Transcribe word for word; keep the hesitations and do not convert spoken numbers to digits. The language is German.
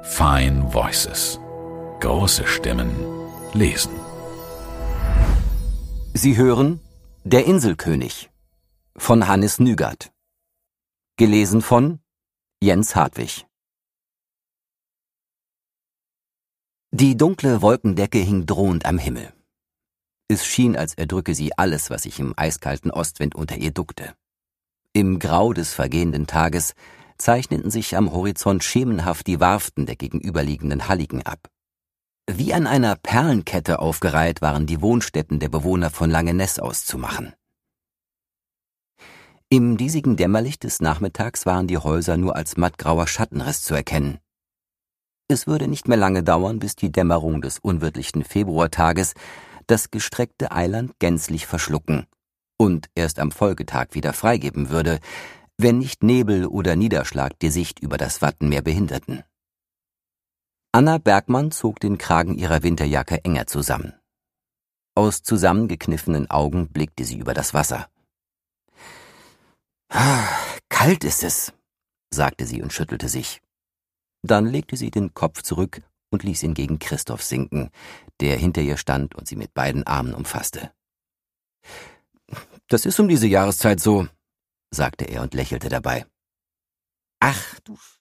Fine Voices. Große Stimmen lesen. Sie hören Der Inselkönig von Hannes Nygard. Gelesen von Jens Hartwig. Die dunkle Wolkendecke hing drohend am Himmel. Es schien, als erdrücke sie alles, was sich im eiskalten Ostwind unter ihr duckte. Im Grau des vergehenden Tages zeichneten sich am Horizont schemenhaft die Warften der gegenüberliegenden Halligen ab. Wie an einer Perlenkette aufgereiht waren die Wohnstätten der Bewohner von Langeness auszumachen. Im diesigen Dämmerlicht des Nachmittags waren die Häuser nur als mattgrauer Schattenriss zu erkennen. Es würde nicht mehr lange dauern, bis die Dämmerung des unwirtlichen Februartages das gestreckte Eiland gänzlich verschlucken und erst am Folgetag wieder freigeben würde, wenn nicht Nebel oder Niederschlag die Sicht über das Wattenmeer behinderten. Anna Bergmann zog den Kragen ihrer Winterjacke enger zusammen. Aus zusammengekniffenen Augen blickte sie über das Wasser. »Ah, kalt ist es«, sagte sie und schüttelte sich. Dann legte sie den Kopf zurück und ließ ihn gegen Christoph sinken, der hinter ihr stand und sie mit beiden Armen umfasste. »Das ist um diese Jahreszeit so«, sagte er und lächelte dabei. »Ach, du